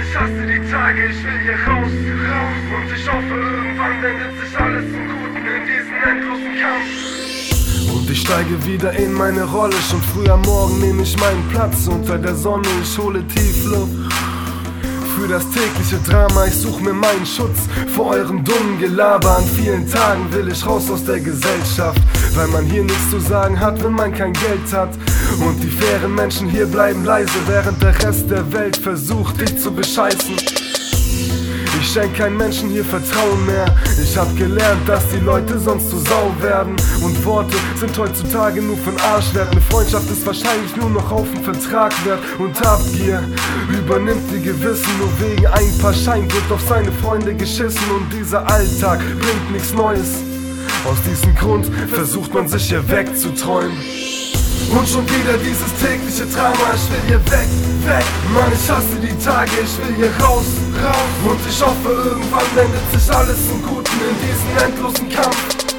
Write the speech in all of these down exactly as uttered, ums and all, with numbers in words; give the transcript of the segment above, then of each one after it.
ich hasse die Tage, ich will hier raus, raus. Und ich hoffe, irgendwann wendet sich alles zum Guten in diesen endlosen Kampf. Und ich steige wieder in meine Rolle. Schon früh am Morgen nehme ich meinen Platz unter der Sonne. Ich hole Tiefluft für das tägliche Drama. Ich suche mir meinen Schutz vor eurem dummen Gelaber. An vielen Tagen will ich raus aus der Gesellschaft, weil man hier nichts zu sagen hat, wenn man kein Geld hat. Und die fairen Menschen hier bleiben leise, während der Rest der Welt versucht, dich zu bescheißen. Ich schenk keinem Menschen hier Vertrauen mehr. Ich hab gelernt, dass die Leute sonst zu sau werden. Und Worte sind heutzutage nur von Arsch wert. Eine Freundschaft ist wahrscheinlich nur noch auf dem Vertrag wert. Und Habgier übernimmt die Gewissen. Nur wegen ein paar Schein wird auf seine Freunde geschissen. Und dieser Alltag bringt nichts Neues. Aus diesem Grund versucht man sich hier wegzuträumen. Und schon wieder dieses tägliche Drama, ich will hier weg, weg. Mann, ich hasse die Tage, ich will hier raus, raus. Und ich hoffe, irgendwann wendet sich alles zum Guten in diesen endlosen Kampf.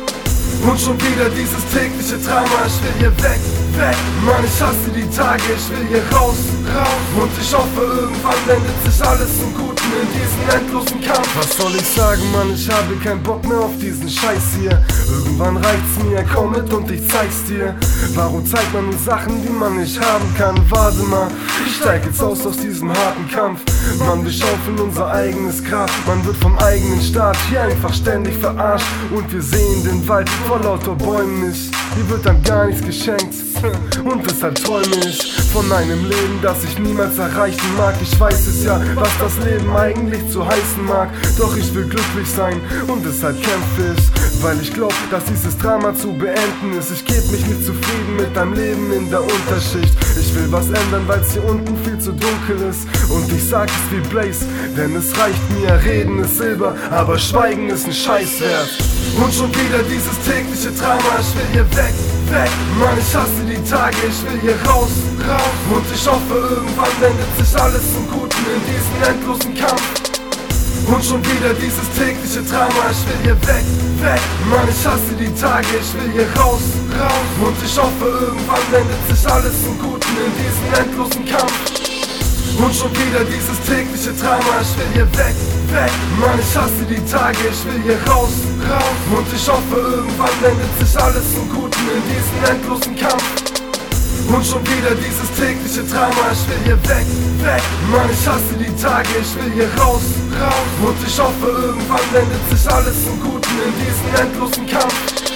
Und schon wieder dieses tägliche Drama, ich will hier weg, weg. Mann, ich hasse die Tage, ich will hier raus, raus. Und ich hoffe, irgendwann wendet sich alles zum Guten in diesen endlosen Kampf. Was soll ich sagen, Mann, ich habe keinen Bock mehr auf diesen Scheiß hier. Irgendwann reicht's mir, komm mit und ich zeig's dir. Warum zeigt man uns Sachen, die man nicht haben kann? Warte mal, ich steig jetzt aus aus diesem harten Kampf. Mann, wir schaufeln unser eigenes Grab. Man wird vom eigenen Staat hier einfach ständig verarscht. Und wir sehen den Wald vor lauter Bäumen nicht. Hier wird dann gar nichts geschenkt. Und deshalb träume ich von einem Leben, das ich niemals erreichen mag. Ich weiß es ja, was das Leben eigentlich zu heißen mag. Doch ich will glücklich sein und deshalb kämpfe ich, weil ich glaube, dass dieses Drama zu beenden ist. Ich geb mich nicht zufrieden mit einem Leben in der Unterschicht. Ich will was ändern, weil es hier unten viel zu dunkel ist. Und ich sag es wie Blaze, denn es reicht mir, reden ist Silber, aber Schweigen ist ein Scheiß wert. Und schon wieder dieses tägliche Drama, ich will hier weg, weg. Mann, ich hasse die Tage, ich will hier raus, raus. Und ich hoffe, irgendwann wendet sich alles zum Guten in diesen endlosen Kampf. Und schon wieder dieses tägliche Drama, ich will hier weg, weg. Mann, ich hasse die Tage, ich will hier raus, raus. Und ich hoffe, irgendwann wendet sich alles zum Guten in diesen endlosen Kampf. Und schon wieder dieses tägliche Drama, ich will hier weg, weg. Mann, ich hasse die Tage, ich will hier raus, raus. Und ich hoffe, irgendwann wendet sich alles zum Guten in diesen endlosen Kampf. Und schon wieder dieses tägliche Drama, ich will hier weg, weg. Mann, ich hasse die Tage, ich will hier raus, raus. Und ich hoffe, irgendwann wendet sich alles zum Guten in diesen endlosen Kampf.